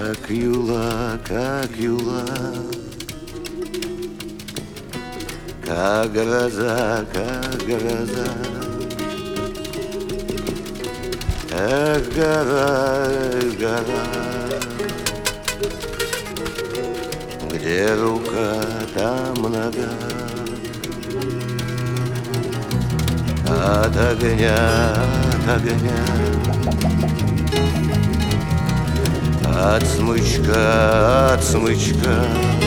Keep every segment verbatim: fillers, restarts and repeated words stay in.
Как юла, как юла, как гроза, как гроза. Эх, гора, эх, гора, где рука, там нога. От огня, от огня, от смычка, от смычка.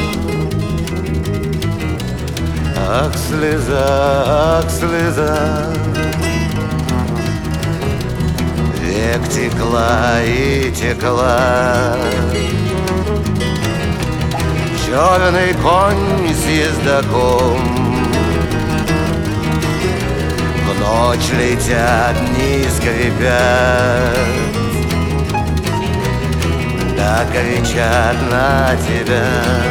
Ах, слеза, ах, слеза, век текла и текла. Черный конь с ездаком в ночь летят, не скрипят, да кричат на тебя,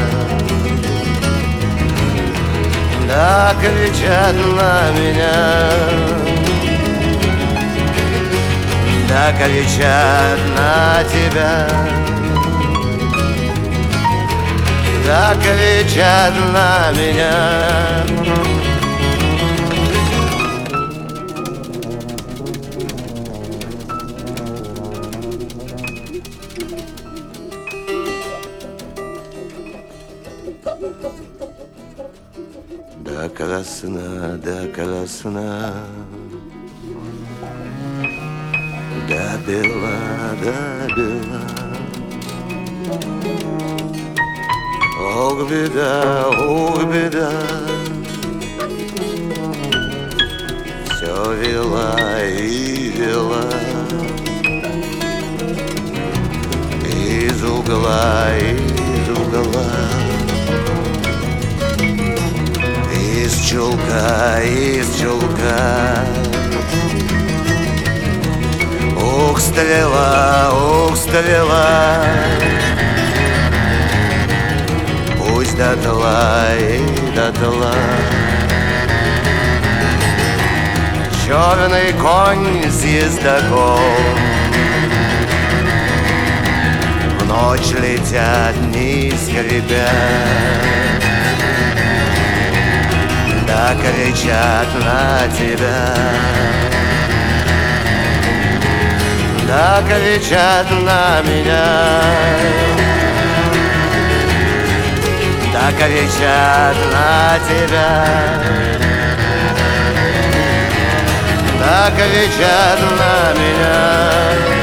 да кричат на меня, да кричат на тебя, да кричат на меня. Да красна, да красна, да бела, да бела. Ох, беда, ох, беда, все вела и вела из угла, из угла, из чулка, из чулка. Ух, стрела, ух, стрела, пусть дотла и дотла. Черный конь с ездаком в ночь летят, не скрипят, да кричат на тебя, да кричат на меня, да кричат на тебя, да кричат на меня.